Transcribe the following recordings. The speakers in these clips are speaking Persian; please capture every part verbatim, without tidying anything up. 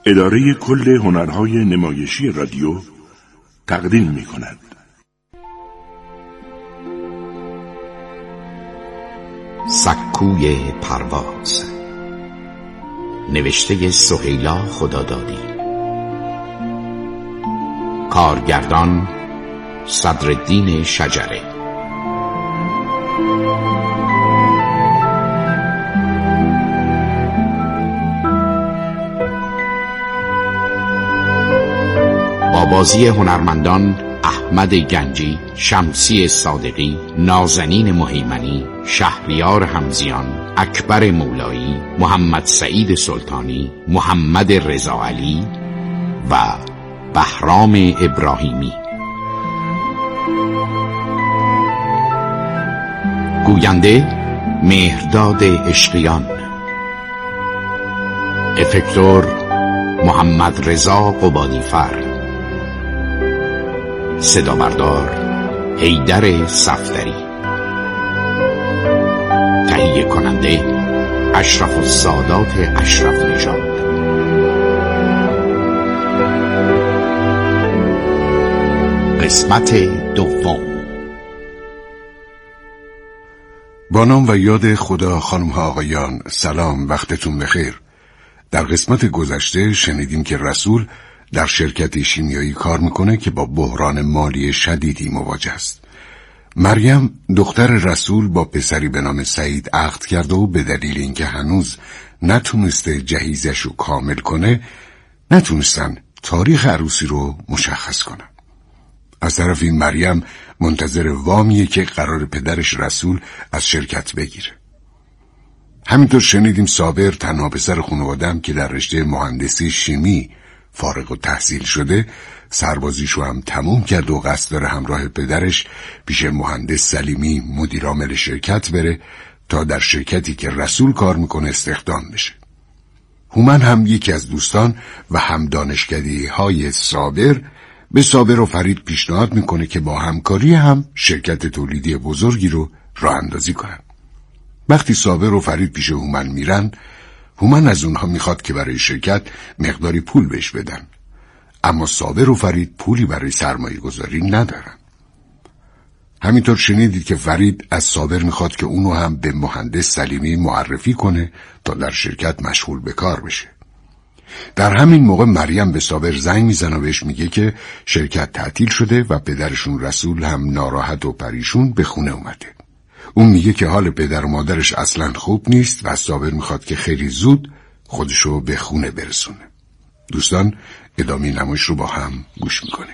اداره کل هنرهای نمایشی رادیو تقدیم می کند. سکوی پرواز، نوشته سهیلا خدادادی، کارگردان صدرالدین شجره. با بازی هنرمندان احمد گنجی، شمسی صادقی، نازنین مهیمنی، شهریار حمزیان، اکبر مولایی، محمد سعید سلطانی، محمد رضا علی و بهرام ابراهیمی. گوینده مهرداد عشقیان، افکتور محمد رضا قبادیفر، صدا بردار حیدر صفدری، تهیه کننده اشرف السادات اشرف نژاد. قسمت دوم. با نام و یاد خدا. خانم ها آقایان، سلام، وقتتون بخیر. در قسمت گذشته شنیدیم که رسول در شرکت شیمیایی کار میکنه که با بحران مالی شدیدی مواجه است. مریم دختر رسول با پسری به نام سعید عقد کرده و به دلیل اینکه هنوز نتونسته جهیزش رو کامل کنه نتونستن تاریخ عروسی رو مشخص کنن. از طرف این مریم منتظر وامیه که قرار پدرش رسول از شرکت بگیره. همینطور شنیدیم صابر تنها پسر خانواده‌ام که در رشته مهندسی شیمی فارغ التحصیل شده سربازیشو هم تموم کرد و قصد داره همراه پدرش پیش مهندس سلیمی مدیر عامل شرکت بره تا در شرکتی که رسول کار میکنه استخدام بشه. هومن هم یکی از دوستان و هم دانشکده های صابر به صابر و فرید پیشنهاد میکنه که با همکاری هم شرکت تولیدی بزرگی رو راه اندازی کنن. وقتی صابر و فرید پیش هومن میرن، هومن از اونها میخواد که برای شرکت مقداری پول بهش بدن، اما صابر و فرید پولی برای سرمایه گذاری ندارن. همینطور شنیدید که فرید از صابر میخواد که اونو هم به مهندس سلیمی معرفی کنه تا در شرکت مشغول به کار بشه. در همین موقع مریم به صابر زنگ میزنه و بهش میگه که شرکت تعطیل شده و پدرشون رسول هم ناراحت و پریشون به خونه اومده. اون میگه که حال پدر و مادرش اصلاً خوب نیست و صابر میخواد که خیلی زود خودشو به خونه برسونه. دوستان، ادامه نمایش رو با هم گوش میکنیم.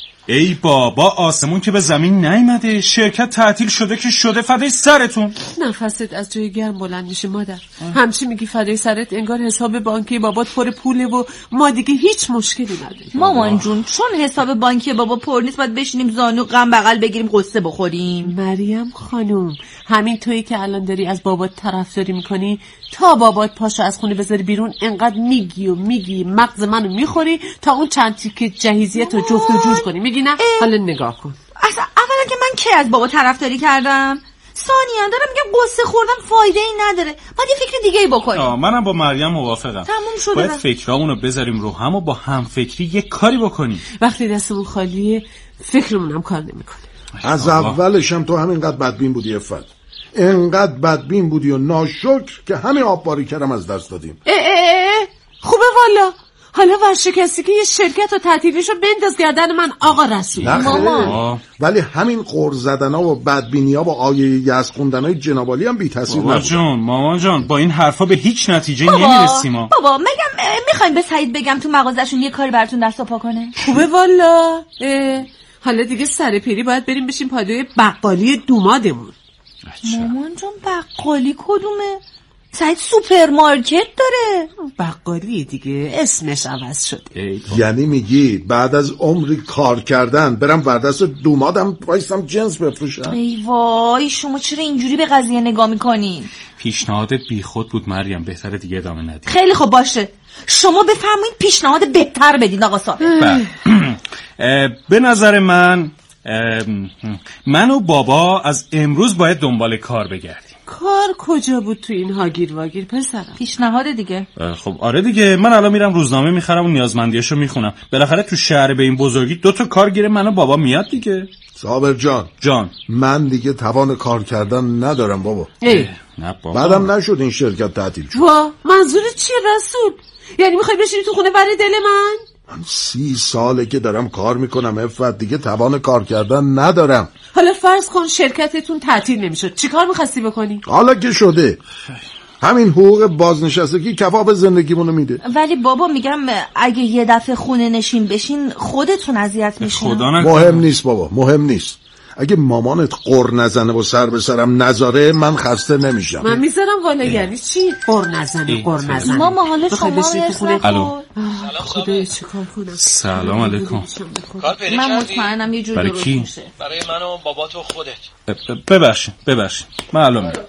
ای بابا، آسمون که به زمین نیامده، شرکت تعطیل شده که شده فدای سرتون. نفست از جای گرم بلند میشه مادر. همچی میگی فدای سرت، انگار حساب بانکی بابات پر پوله و ما دیگه هیچ مشکلی نداریم. مامان جون، چون حساب بانکی بابا پر نیست باید بشینیم زانو غم بغل بگیریم قصه بخوریم. مریم خانوم، همین تویی که الان داری از بابات طرفداری میکنی، تا بابات پاشو از خونه بذاری بیرون انقدر میگی و میگی مغز منو میخوری تا اون چند تیکه جهیزیت رو جفت و جور کنی. میگی نه؟ حالا نگاه کن. اصلا اولا که من کی از بابا طرفداری کردم؟ ثانیاً دارم میگم قصه خوردن فایده ای نداره، باید یه فکر دیگه ای بکنیم. آه، منم با مریم موافقم. تموم شده. باید فکرامونو بذاریم رو هم و با هم فکری یه کاری بکنیم. وقتی دستمون خالیه فکرمون هم کار نمیکنه. از اولش هم تو همینقدر بدبین بودی افت، اینقدر بدبین بودی و ناشکر که همین آبباری کردم از دست دادیم. اه اه اه خوبه والا. حالا ورشکستی که یه شرکت و تعطیلیشو بنداز گردن من آقا رسول. مامان، ولی همین قرض زدنا و بدبینی‌ها با آیه یزد خوندنای جناب عالی هم بی تاثیر نبود. بابا جون، مامان جان، با این حرفا به هیچ نتیجه بابا، نمیرسیم. ما بابا میگم میخوایم به سعید بگم تو مغازشون یه کاری براتون دست و پا کنه. خوبه والا. حالا دیگه سر پیری باید بریم بشیم پادوی بقالی دومادمون. مامان جون، بقالی کدومه؟ سعید سوپرمارکت داره. بقالی دیگه، اسمش عوض شده. یعنی میگی بعد از عمری کار کردن برم وردست دومادم وایسم جنس بفروشم؟ ای وای، شما چرا اینجوری به قضیه نگاه میکنین؟ پیشنهادت بیخود بود مریم، بهتره دیگه ادامه ندید. خیلی خوب باشه، شما بفرمایید پیشنهاد بهتر بدین آقا صاحب. به نظر من من و بابا از امروز باید دنبال کار بگردیم. کار کجا بود تو این هاگیر واگیر پسرم؟ پیشنهاد دیگه. خب آره دیگه، من الان میرم روزنامه میخرم و نیازمندیاشو میخونم. بالاخره تو شهر به این بزرگی دو تا کار گیره من و بابا میاد دیگه. صابر جان جان من دیگه توان کار کردن ندارم بابا. ای نه بابا، بعدم نشد این شرکت تعطیل شد. وا منظورت چیه رسول؟ یعنی میخوای بشینی تو خونه برای دل من؟ من سی ساله که دارم کار میکنم عفت، دیگه توان کار کردن ندارم. حالا فرض کن شرکتتون تعطیل نمیشد، چی کار میخواستی بکنی؟ حالا که شده همین حقوق بازنشستگی کفاف زندگیمونو میده. ولی بابا میگم اگه یه دفعه خونه نشین بشین خودتون اذیت میشین. خدا نکنه. مهم نیست بابا، مهم نیست. اگه مامانت قر نزنه و سر به سرم نذاره من خسته نمیشم. من میذارم والا. یعنی چی قر نزنه قر نزنه؟ ماما حالا شما خونه. الو خدایا چیکار کنم؟ سلام علیکم. کار پیدا من کردی؟ مطمئنم یه جور برای درست کی؟ میشه. برای من و بابات و خودت. ببخشید ببخشید من الان میرم.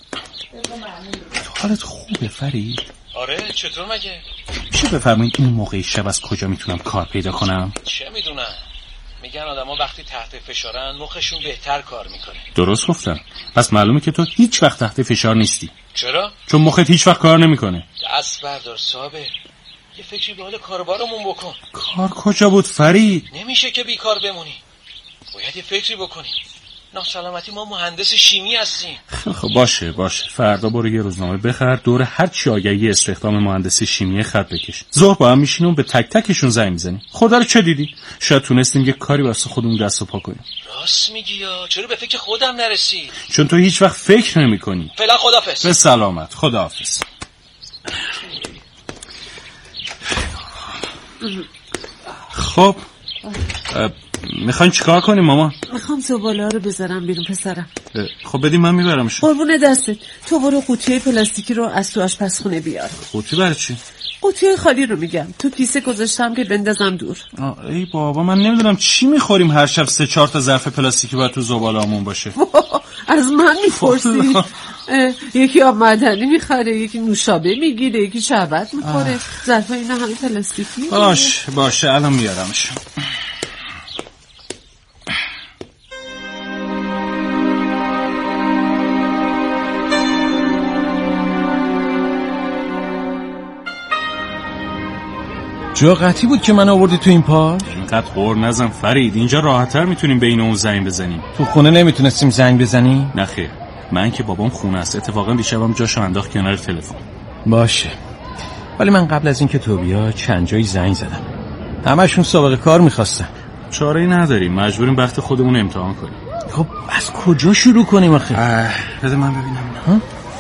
حالت خوبه فرید؟ آره چطور مگه؟ میشه بفرمایید این موقع شب از کجا میتونم کار پیدا کنم؟ چه میدونم، میگن آدما وقتی تحت فشارن مخشون بهتر کار میکنه. درست گفتم. پس معلومه که تو هیچ وقت تحت فشار نیستی. چرا؟ چون مخت هیچ وقت کار نمیکنه. دست بردار صابر، یه فکری به حال کاربارمون بکن. کار کجا بود فرید؟ نمیشه که بیکار بمونی، باید یه فکری بکنی. ناسلامتی ما مهندس شیمی هستیم. خب باشه باشه، فردا برو یه روزنامه بخر، دور هر چی آگهی استخدام مهندسی شیمی خط بکش. ظهر با هم میشینیم و به تک تکشون زنگ میزنیم. خدا رو چه دیدی؟ شاید تونستیم یه کاری واسه خودمون دست و پا کنیم. راست میگی یا چرا به فکر خودم نرسید؟ چون تو هیچ وقت فکر نمی‌کنی. فعلا خدافظ. به سلامت. خداحافظ. خب میخواین چیکار کنیم ماما؟ میخوام زباله رو بذارم بیرون پسرم. خب بدیم من میبرمش. قربون دستت. تو برو قوطی پلاستیکی رو از تو آشپزخونه بیار. قوطی برای چی؟ قوطی خالی رو میگم، تو کیسه گذاشتم که بندازم دور. آه ای بابا من نمیدونم چی میخوریم هر شب سه چهار تا ظرف پلاستیکی باید تو زباله‌مون باشه. از من میپرسی؟ یکی آب معدنی میخوره، یکی نوشابه میگیره، یکی شربت میخوره. ظرف اینا همه پلاستیکی. باش باشه الان میارمش. جا قطعی بود که من آوردی تو این پارک؟ اینقدر غور نزن فرید، اینجا راحت‌تر میتونیم بین اون زنگ بزنیم. تو خونه نمیتونستیم زنگ بزنیم؟ نه خیر، من که بابام خونه است. اتفاقا دیشبم جاشو انداخت کنار تلفن. باشه، ولی من قبل از اینکه تو بیا چند جایی زنگ زدم، همشون سابقه کار میخواستن. چاره‌ای نداریم، مجبوریم وقت خودمون امتحان کنیم. خب از کجا شروع کنیم آخه؟ بده من ببینم. ها؟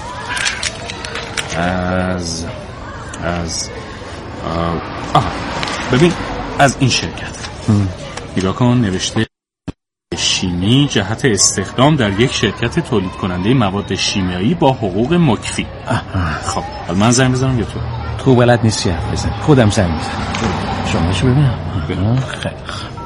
از از آه ببین از این شرکت نگاه کن، نوشته شیمی جهت استخدام در یک شرکت تولید کننده مواد شیمیایی با حقوق مکفی. خب حالا من زنگ بزنم یا تو؟ تو بلد نیستی حرف بزن، خودم زنگ میزنم. شما چه ببینم؟ خیلی خوب.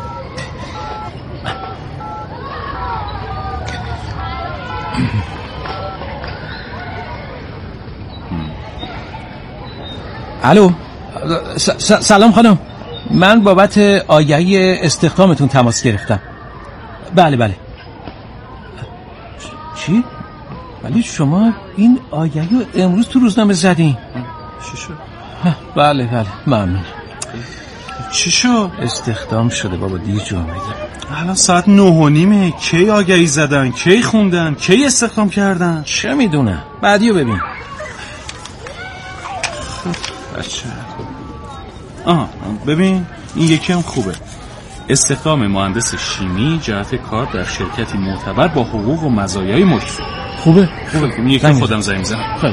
الو سلام خانم، من بابت آگهی استخدامتون تماس گرفتم. بله بله. چی؟ ولی شما این آگهی رو امروز تو روزنامه زدین؟ چی شد؟ بله بله ممنون. چی شد؟ استخدام شده بابا، دیر جو آمدیم. الان ساعت نه و نیمه. کی آگهی زدن؟ کی خوندن؟ کی استخدام کردن؟ چه میدونم، بعدیو ببین. بچه آها ببین این یکی هم خوبه. استخدام مهندس شیمی جهت کار در شرکتی معتبر با حقوق و مزایای مشترک. خوبه خوبه. این یکی خودم زنگ میزنم. خیلی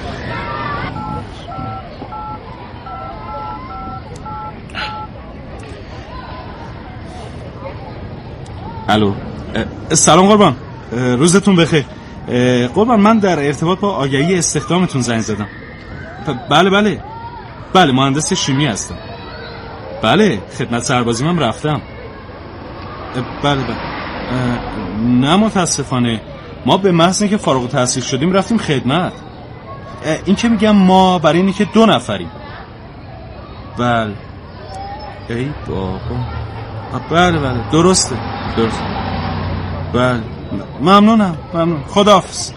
الو سلام قربان، روزتون بخیر. قربان من در ارتباط با آگهی استخدامتون زنگ زدم. بله بله بله مهندس شیمی هستم. بله خدمت سربازیم هم رفتم. بله بله نه متاسفانه ما به محض اینکه فارغ التحصیل شدیم رفتیم خدمت. این که میگم ما برای اینی که دو نفریم. بله ای بابا بله بله درسته درسته. بله ممنونم ممنون. خداحافظ.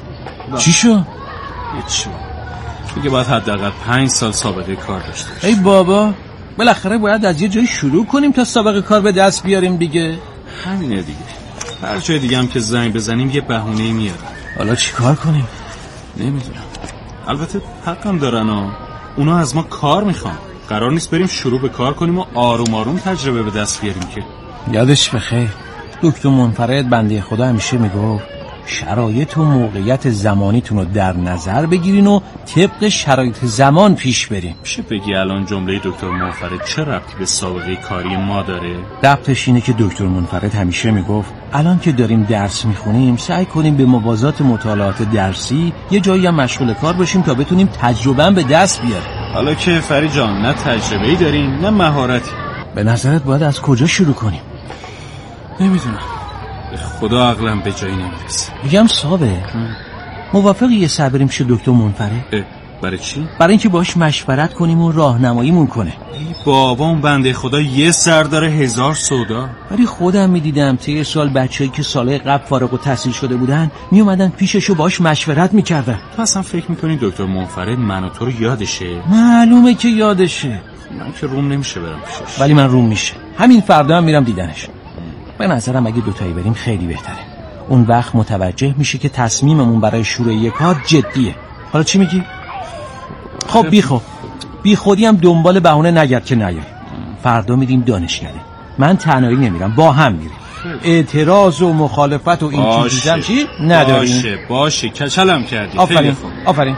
چی شو؟ هیچی. دیگه باید حداقل پنج سال سابقه کار داشته باشی. ای بابا، بالاخره باید از یه جایی شروع کنیم تا سابقه کار به دست بیاریم دیگه. همینه دیگه. هر جای دیگه هم که زنگ بزنیم یه بهونه‌ای میاره. حالا چی کار کنیم؟ نمیدونم. البته حقم دارن ها. اونا از ما کار میخوان. قرار نیست بریم شروع به کار کنیم و آروم آروم تجربه به دست بیاریم که. یادش بخیر دکتر منفرد بنده خدا همیشه میگفت شرایط و موقعیت زمانیتون رو در نظر بگیرین و طبق شرایط زمان پیش بریم. میشه بگی الان جمله دکتر منفرد چه ربطی به سابقه کاری ما داره؟ ربطش اینه که دکتر منفرد همیشه میگفت الان که داریم درس میخونیم سعی کنیم به موازات مطالعات درسی یه جایی هم مشغول کار باشیم تا بتونیم تجربه به دست بیاریم. حالا که فری جان نه تجربه‌ای داریم نه مهارتی. به نظرت باید از کجا شروع کنیم؟ نمیدونم. به خدا عقلم به جایی نمیرسه. میگم صابر موافقی یه سر بریم شه دکتر منفرد؟ برای چی؟ برای اینکه باهاش مشورت کنیم و راهنماییمون کنه. ای بابا اون بنده خدا یه سر داره هزار سودا. ولی خودم میدیدم طی سال بچه‌ای که سال قبل فارغ التحصیل شده بودن میومدن پیشش و باهاش مشورت میکردن. تو اصلا فکر میکنی دکتر منفرد من و تو رو یادشه؟ معلومه که یادشه. من که روم نمیشه برم پیشش. ولی من روم میشه. همین فردا هم میرم دیدنش. به نظرم اگه دوتایی بریم خیلی بهتره. اون وقت متوجه میشه که تصمیممون برای شروع یک کار جدیه. حالا چی میگی؟ خب بی خود بی خودی هم دنبال بهونه نگرد که نیای. فردا میریم دانشکده. من تنهایی نمیرم، با هم میریم. اعتراض و مخالفت و این چیزام چی نداریم. باشه باشه کچلم کردی. آفرین آفرین.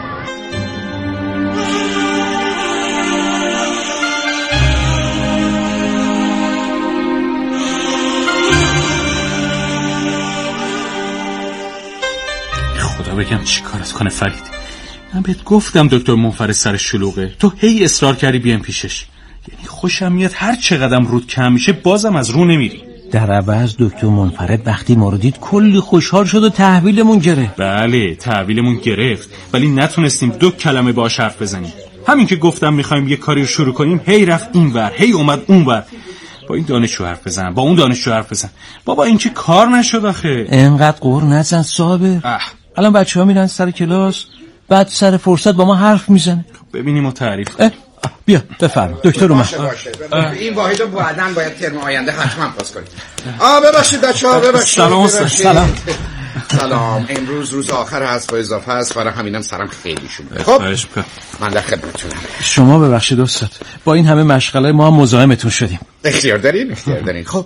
خدا بگم چی کارت کنه فرید. من بهت گفتم دکتر منفرد سر شلوغه، تو هی اصرار کردی بیام پیشش. یعنی خوشم میاد هر چقدرم رود کم میشه بازم از رو نمیری. در عوض دکتر منفرد وقتی ما رو دید کلی خوشحال شد و تحویلمون گرفت. بله تحویلمون گرفت ولی نتونستیم دو کلمه باهاش حرف بزنیم. همین که گفتم میخوایم یه کاری رو شروع کنیم هی رفت اینور هی اومد اونور. با این دانشجو حرف بزن با اون دانشجو حرف بزن. بابا این که کار نشد آخه. اینقدر قور نزن صاحب. الان بچه‌ها میرن سر کلاس بعد سر فرصت با ما حرف میزنه. ببینیم و تعریف. بیا بفرما دکتر اومد. این واحدو بعداً باید ترم آینده حتما پاس کنید. آ ببخشید بچه‌ها ببخشید. سلام سلام. سلام. امروز روز آخر هست و اضافه است برای همینم سرم خیلی شلوغه. خب من در خدمتتونم. شما ببخشید استاد. با این همه مشغله ما هم مزاحمتون شدیم. اختیار دارین اختیار دارین. خب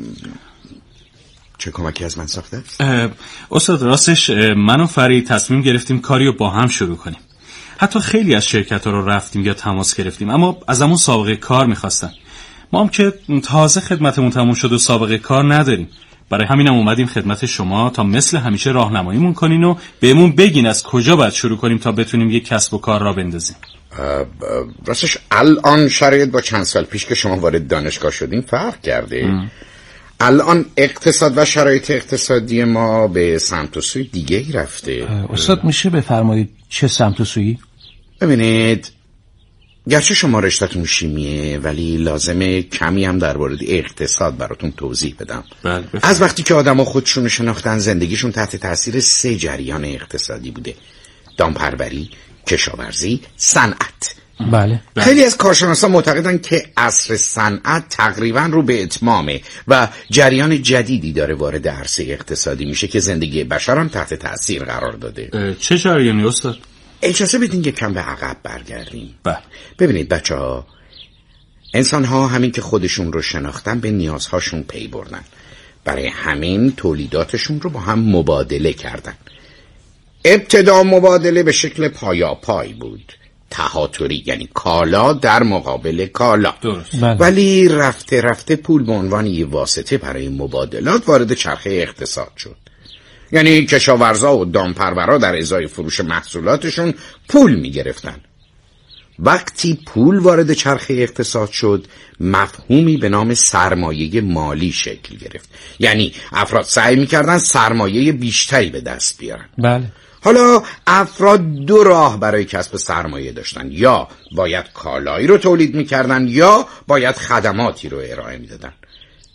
چه کمکی از من ساخته؟ استاد راستش من و فرید تصمیم گرفتیم کاریو با هم شروع کنیم. حتی خیلی از شرکت‌ها رو رفتیم یا تماس گرفتیم اما از همون سابقه کار می‌خواستن. ما هم که تازه خدمتمون تموم شد و سابقه کار نداریم. برای همینم اومدیم خدمت شما تا مثل همیشه راهنماییمون کنین و بهمون بگین از کجا باید شروع کنیم تا بتونیم یک کسب و کار را بندازیم. راستش الان شرایط با چند سال پیش که شما وارد دانشگاه شدین فرق کرده. ام. الان اقتصاد و شرایط اقتصادی ما به سمت و سوی دیگه ای رفته. استاد میشه بفرمایید چه سمت و سویی؟ ببینید گرچه شما رشته‌تون شیمیه ولی لازمه کمی هم در مورد اقتصاد براتون توضیح بدم. بله از وقتی که آدم‌ها خودشونو شناختن زندگیشون تحت تاثیر سه جریان اقتصادی بوده: دامپروری، کشاورزی، صنعت. بله. خیلی از کارشناسان معتقدن که عصر صنعت تقریبا رو به اتمامه و جریان جدیدی داره وارد عرصه اقتصادی میشه که زندگی بشر هم تحت تاثیر قرار داده. چه جریانی استاد؟ اجازه بدین یک کم به عقب برگردیم. بله. ببینید بچه‌ها، انسان‌ها همین که خودشون رو شناختن به نیازهاشون پی بردن. برای همین تولیداتشون رو با هم مبادله کردن. ابتدا مبادله به شکل پایاپای بود. تهاتری یعنی کالا در مقابل کالا. بله. ولی رفته رفته پول به عنوان یه واسطه برای مبادلات وارد چرخه اقتصاد شد. یعنی کشاورزا و دامپرورا در ازای فروش محصولاتشون پول می گرفتن. وقتی پول وارد چرخه اقتصاد شد مفهومی به نام سرمایه مالی شکل گرفت. یعنی افراد سعی می کردن سرمایه بیشتری به دست بیارن. بله. حالا افراد دو راه برای کسب سرمایه داشتن: یا باید کالایی رو تولید میکردن یا باید خدماتی رو ارائه میدادن.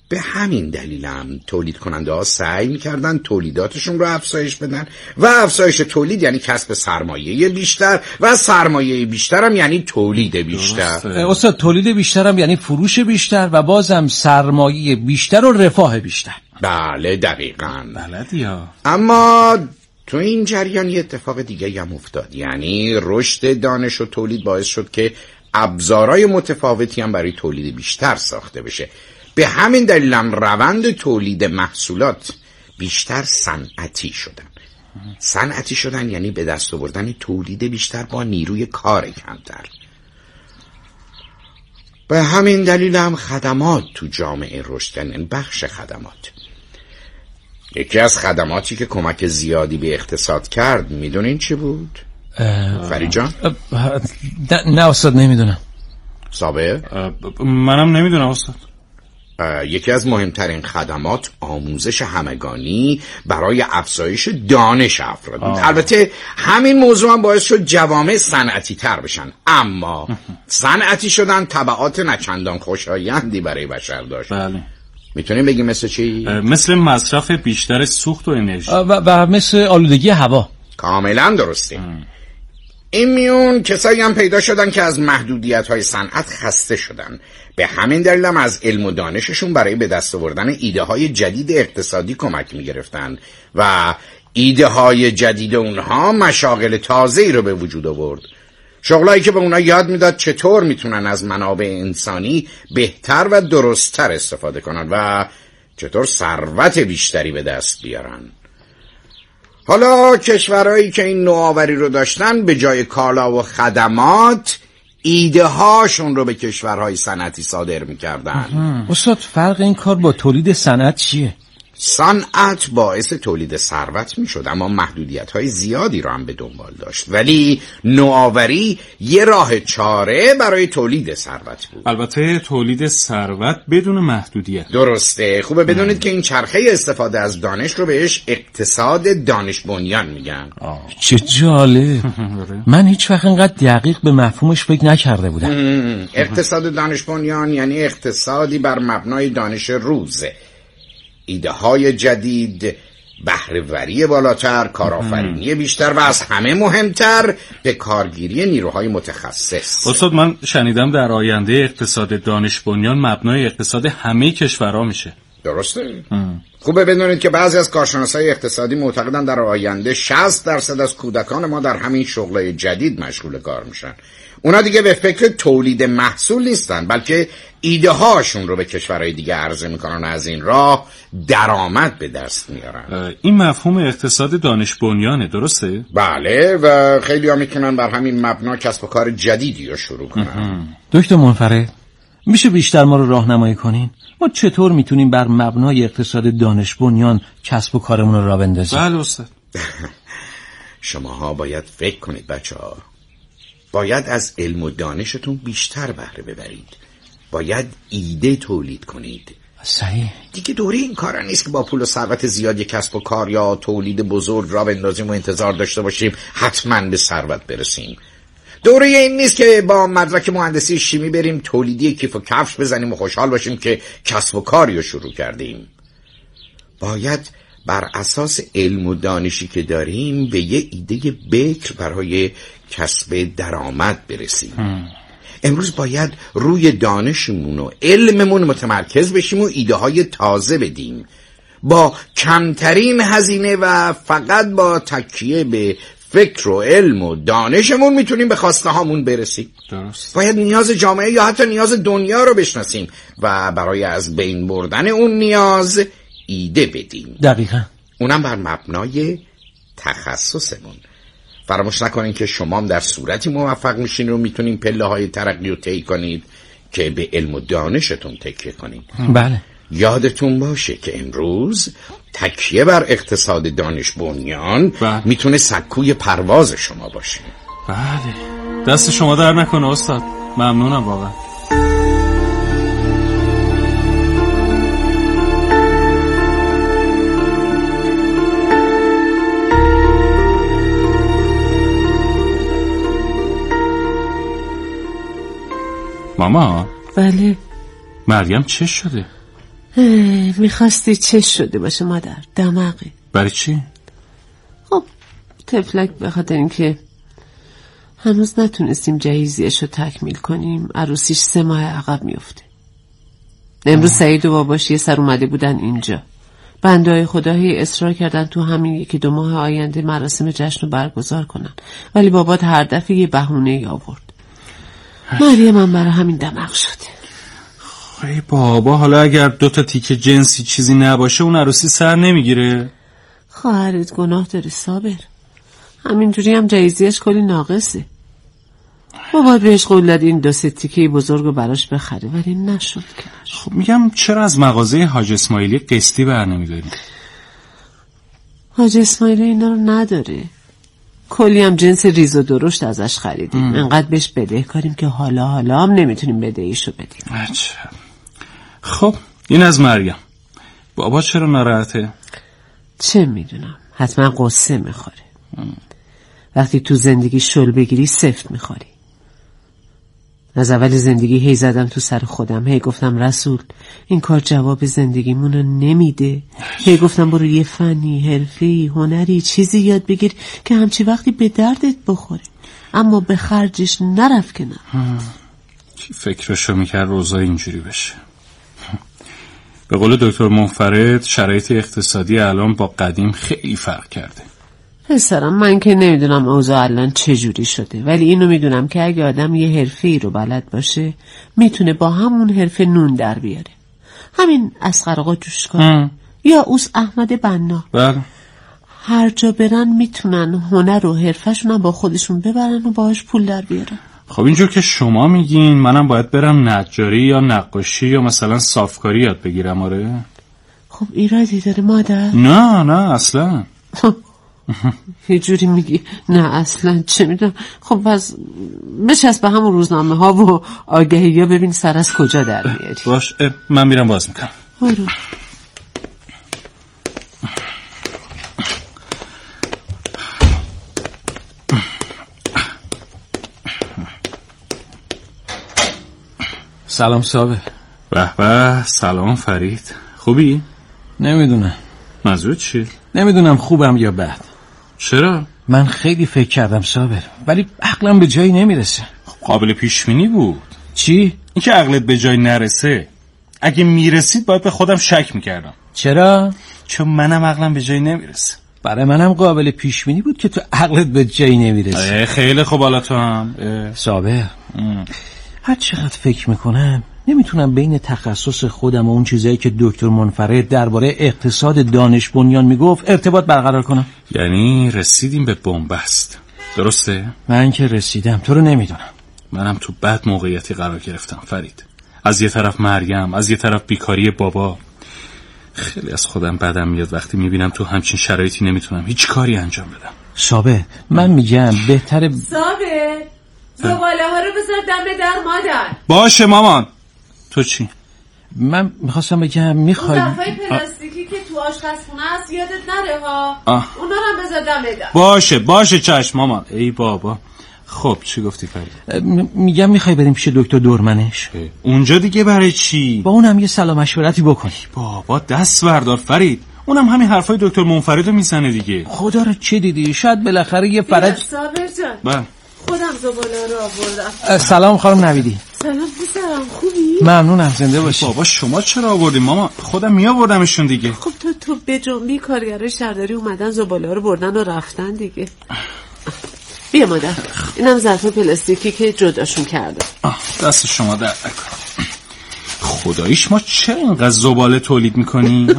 به همین دلیلم تولید کننده ها سعی میکردن تولیداتشون رو افزایش بدن و افزایش تولید یعنی کسب سرمایه بیشتر و سرمایه بیشتر هم یعنی تولید بیشتر. استاد تولید بیشتر هم یعنی فروش بیشتر و بازم سرمایه بیشتر و رفاه بیشتر. بله دقیقاً. بلدی ها. اما تو این جریان یه اتفاق دیگه هم افتاد، یعنی رشد دانش و تولید باعث شد که ابزارهای متفاوتی هم برای تولید بیشتر ساخته بشه. به همین دلیل هم روند تولید محصولات بیشتر صنعتی شدن. صنعتی شدن یعنی به دست آوردن تولید بیشتر با نیروی کار کمتر. به همین دلیل هم خدمات تو جامعه رشد کردن. بخش خدمات یکی از خدماتی که کمک زیادی به اقتصاد کرد میدونین چی بود؟ فرید جان؟ نه استاد نمیدونم. صابر؟ منم نمیدونم استاد. یکی از مهمترین خدمات آموزش همگانی برای افزایش دانش افراد بود. البته همین موضوع هم باعث شد جوامع صنعتی تر بشن، اما صنعتی شدن تبعات نچندان خوشایندی برای بشر داشت. بله. میتونیم بگیم مثل چی؟ مثل مصرف بیشتر سوخت و انرژی و, و مثل آلودگی هوا. کاملا درسته. این میون کسایی هم پیدا شدن که از محدودیت‌های صنعت خسته شدن. به همین دلیل هم از علم و دانششون برای به دست آوردن ایده‌های جدید اقتصادی کمک می‌گرفتن و ایده‌های جدید اونها مشاغل تازه‌ای رو به وجود آورد. شغلایی که به اونها یاد میداد چطور میتونن از منابع انسانی بهتر و درست‌تر استفاده کنن و چطور ثروت بیشتری به دست بیارن. حالا کشورهایی که این نوآوری رو داشتن به جای کالا و خدمات ایده هاشون رو به کشورهای صنعتی صادر میکردن. استاد فرق این کار با تولید صنعت چیه؟ صنعت باعث تولید ثروت میشد اما محدودیت های زیادی رو هم به دنبال داشت، ولی نوآوری یه راه چاره برای تولید ثروت بود. البته تولید ثروت بدون محدودیت. درسته. خوبه بدونید که این چرخه استفاده از دانش رو بهش اقتصاد دانش بنیان میگن. چه جالب. من هیچ وقت اینقدر دقیق به مفهومش فکر نکرده بودم. اقتصاد دانش بنیان یعنی اقتصادی بر مبنای دانش روزه، ایده های جدید، بهره‌وری بالاتر، کارآفرینی بیشتر و از همه مهمتر به کارگیری نیروهای متخصص. استاد من شنیدم در آینده اقتصاد دانش بنیان مبنای اقتصاد همه کشورها میشه. درسته؟ ام. خوبه بدونید که بعضی از کارشناسای اقتصادی معتقدن در آینده شصت درصد از کودکان ما در همین شغلای جدید مشغول کار میشن. اونا دیگه به فکر تولید محصول نیستن، بلکه ایده هاشون رو به کشورهای دیگه عرضه میکنن و از این راه درآمد به دست میارن. این مفهوم اقتصاد دانش بنیانه، درسته؟ بله، و خیلی ها میتونن بر همین مبنا کسب و کار جدیدی رو شروع کنن. دکتر منفرد میشه بیشتر ما رو راهنمایی کنین؟ ما چطور میتونیم بر مبنای اقتصاد دانش بنیان کسب و کارمون رو راه بندازیم؟ بله استاد. شماها باید فکر کنید بچه‌ها. باید از علم و دانشتون بیشتر بهره ببرید. باید ایده تولید کنید. صحیح. دیگه دوره این کارا نیست که با پول و ثروت زیاد کسب و کار یا تولید بزرگ را بندازیم و انتظار داشته باشیم حتما به ثروت برسیم. دوره این نیست که با مدرک مهندسی شیمی بریم تولیدی کیف و کفش بزنیم و خوشحال باشیم که کسب و کاری رو شروع کردیم. باید بر اساس علم و دانشی که داریم به یه ایده بکر برای کسب درآمد برسیم. هم. امروز باید روی دانشمون و علممون متمرکز بشیم و ایده های تازه بدیم. با کمترین هزینه و فقط با تکیه به فکر و علم و دانشمون میتونیم به خواسته هامون برسیم. درست. باید نیاز جامعه یا حتی نیاز دنیا رو بشناسیم و برای از بین بردن اون نیاز ایده بدیم. دقیقاً. اونم بر مبنای تخصصمون. فراموش نکنین که شما هم در صورتی موفق میشین و میتونین پله های ترقی رو طی کنید که به علم و دانشتون تکیه کنید. بله. یادتون باشه که امروز تکیه بر اقتصاد دانش بنیان بله. میتونه سکوی پرواز شما باشه. بله. دست شما در نکنه استاد. ممنونم واقعا. ماما. بله. مریم چه شده؟ میخواستی چه شده باشه مادر؟ دماغی. برای چی؟ خب تفلک به خاطر اینکه هنوز نتونستیم جهیزیش رو تکمیل کنیم، عروسیش سه ماه عقب میفته. امروز سعید و باباش یه سر اومده بودن اینجا. بنده های خدایی اصرار کردن تو همین یکی دو ماه آینده مراسم جشن رو برگزار کنن، ولی بابات هر دفعه یه بهونه آورد. مریم هم برای همین دماغ شده. ای بابا، حالا اگر دوتا تیکه جنسی چیزی نباشه اون عروسی سر نمیگیره؟ خواهرت گناه داری صابر، همینجوری هم جهیزیش کلی ناقصه. بابا بهش قول داد این دو سه تیکه بزرگ رو براش بخره ولی نشد که. خب میگم چرا از مغازه حاج اسماعیلی قسطی بر نمیداریم؟ حاج اسماعیلی اینا رو نداره، کلی هم جنس ریز و درشت ازش خریدیم. ام. انقدر بهش بده کاریم که حالا حالا هم نمیتونیم بده ایشو بدیم. عجب. خب این از مریم. بابا چرا ناراحته؟ چه میدونم، حتما قصه میخوره. وقتی تو زندگی شل بگیری سفت میخوری. از اول زندگی هی زدم تو سر خودم، هی گفتم رسول این کار جواب زندگیمونو نمیده، هی گفتم برو یه فنی، حرفی، هنری، چیزی یاد بگیر که همچی وقتی به دردت بخوره، اما به خرجش نرفت که نه. کی فکرشو میکرد روزا اینجوری بشه؟ به قول دکتر منفرد شرایط اقتصادی الان با قدیم خیلی فرق کرده. پسرم من که نمیدونم اوضاع الان چجوری شده، ولی اینو میدونم که اگه آدم یه حرفه‌ای رو بلد باشه میتونه با همون حرفه نون در بیاره. همین اصغر آقا جوشکار یا اوس احمد بنا، بله، هر جا برن میتونن هنر و حرفشون با خودشون ببرن و باهاش پول در بیارن. خب اینجور که شما میگین منم باید برم نجاری یا نقاشی یا مثلا صافکاری یاد بگیرم؟ آره. خب ایرادی داره مادر؟ نه نه اصلا. یه جوری میگی نه اصلا، چه میدونم. خب پس بچسب به همون روزنامه ها و آگهی ها ببین سر از کجا در میاری. باش من میرم باز میکنم. برو. سلام صابر. به به. سلام فرید، خوبی؟ نمیدونم. منظور چی؟ نمیدونم خوبم یا بد. چرا؟ من خیلی فکر کردم صابر، ولی عقلم به جایی نمیرسه. قابل پیش بینی بود. چی؟ اینکه عقلت به جایی نرسه. اگه میرسید باید به خودم شک میکردم. چرا؟ چون منم عقلم به جایی نمیرسه. برای منم قابل پیش بینی بود که تو عقلت به جایی نمیرسه. خیلی خوب. حالا تو هم صابر، هر چقدر فکر میکنم نمیتونم بین تخصص خودم و اون چیزایی که دکتر منفرد درباره اقتصاد دانش بنیان میگفت ارتباط برقرار کنم. یعنی رسیدیم به بنبست، درسته؟ من که رسیدم، تو رو نمیدونم. منم تو بد موقعیتی قرار گرفتم فرید. از یه طرف مریم، از یه طرف بیکاری بابا. خیلی از خودم بدم میاد وقتی میبینم تو همچین شرایطی نمیتونم هیچ کاری انجام بدم. صابر، من میگم بهتره. صابر، زباله ها رو بذار دم در مادر. باشه مامان. تو چی؟ من میخواستم بگم میخوای اون ظرفای پلاستیکی که تو آشپزخونه هست یادت نره ها. آه. اونا رو هم بذار دم در. باشه باشه چشم مامان. ای بابا. خب چی گفتی فرید؟ میگم میخوای بریم پیش دکتر دورمنش. اونجا دیگه برای چی؟ با اونم یه سلام مشورتی بکنی. بابا دست بردار فرید، اونم همین حرفای دکتر منفرد رو میزنه دیگه. خدا رو چه دیدی؟ شاید بالاخره یه فرج. صابر جان. بله. خودم زباله رو آوردم. سلام خانم نویدی. سلام پسرم، خوبی؟ ممنونم، زنده باشی. بابا شما چرا آوردین ماما؟ خودم می آوردمشون دیگه. خب تو تو بجنبی کارگرای شهرداری اومدن زباله رو بردن و رفتن دیگه. بیا مادر، اینم ظرف پلاستیکی که جداشون کرده. دست شما درد نکنه. خداییش ما چرا اینقدر زباله تولید میکنی؟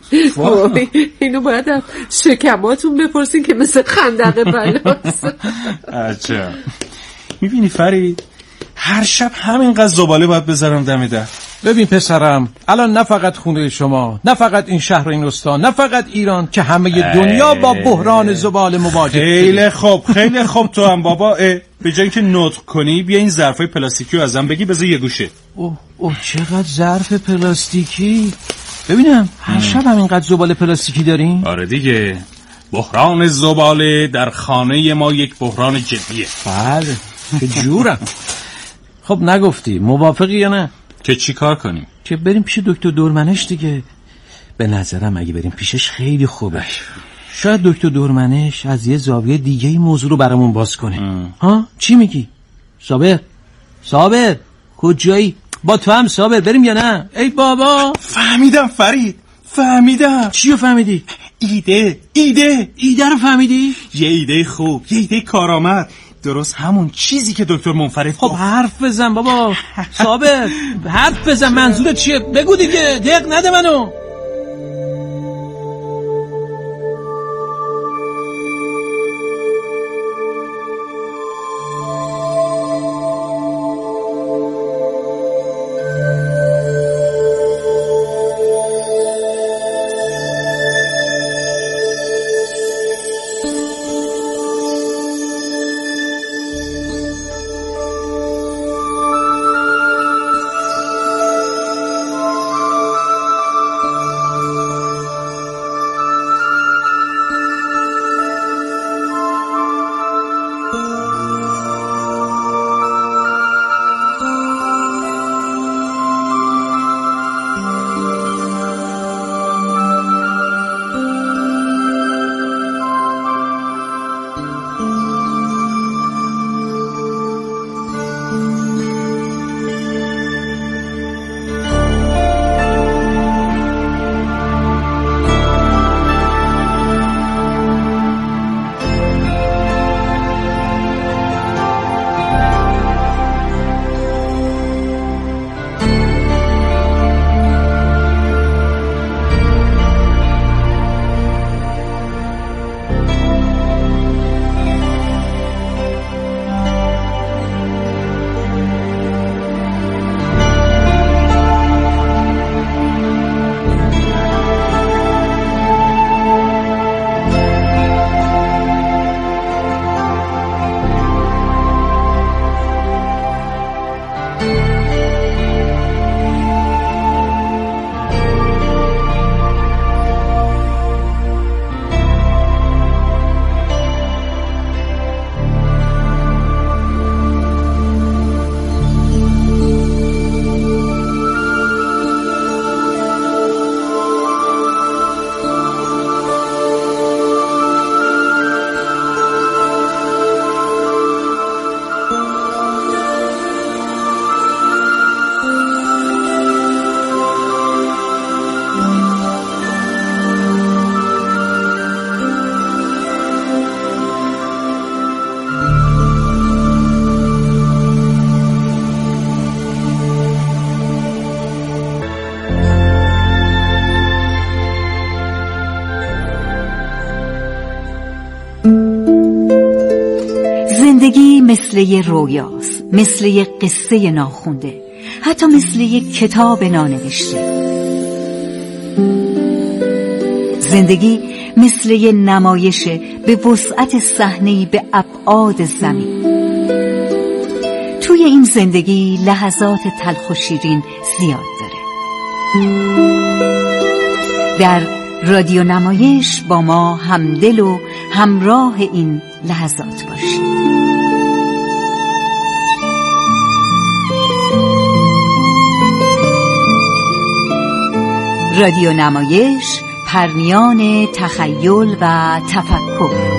اینو باید از شکماتون بپرسین که مثل خندق بلاست. عجب. میبینی فرید، هر شب همینقدر زباله باید بذارم دم در. ببین پسرم، الان نه فقط خونه شما، نه فقط این شهر و این استان، نه فقط ایران، که همه دنیا با بحران زباله مواجه. خیلی خوب خیلی خوب. تو هم بابا به جای اینکه نطق کنی بیا این ظرفای پلاستیکی رو ازم بگی بذار یه گوشه. اوه اوه چقدر ظرف پلاستیکی. ببینم هر شب هم اینقدر زباله پلاستیکی داریم؟ آره دیگه. بحران زباله در خانه ما یک بحران جدیه. بله. چه جورم. خب نگفتی موافقی یا نه؟ که چی کار کنیم؟ که بریم پیش دکتر دورمنش دیگه. به نظرم اگه بریم پیشش خیلی خوبه. شاید دکتر دورمنش از یه زاویه دیگه این موضوع رو برامون باز کنه. ام. ها چی میگی؟ صابر صابر کجایی؟ با تو هم صابر بریم یا نه؟ ای بابا فهمیدم فرید، فهمیدم. چی رو فهمیدی؟ ایده ایده ایده رو فهمیدی؟ یه ایده خوب، یه ایده کارآمد، درست همون چیزی که دکتر منفرد. خب حرف بزن بابا صابر، حرف بزن. منظورت چیه؟ بگو دیگه، دق نده منو. زندگی مثل یه رویاست، مثل یه قصه ناخونده، حتی مثل یه کتاب نانوشته. زندگی مثل یه نمایشه به وسعت صحنه‌ای به ابعاد زمین. توی این زندگی لحظات تلخ و شیرین زیاد داره. در رادیو نمایش با ما همدل و همراه این لحظات باشید. رادیو نمایش، پرمیان تخیل و تفکر.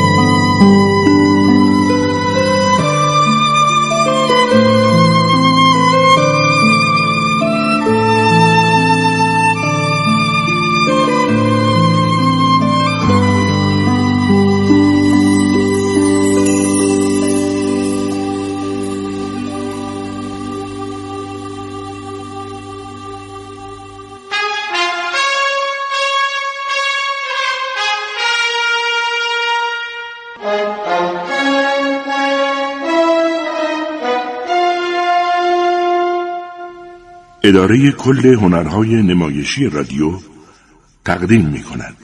اداره کل هنرهای نمایشی رادیو تقدیم می کند.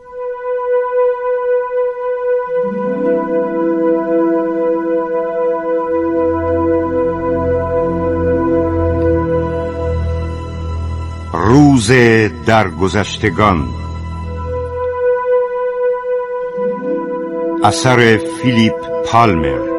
روز درگذشتگان، اثر فیلیپ پالمر.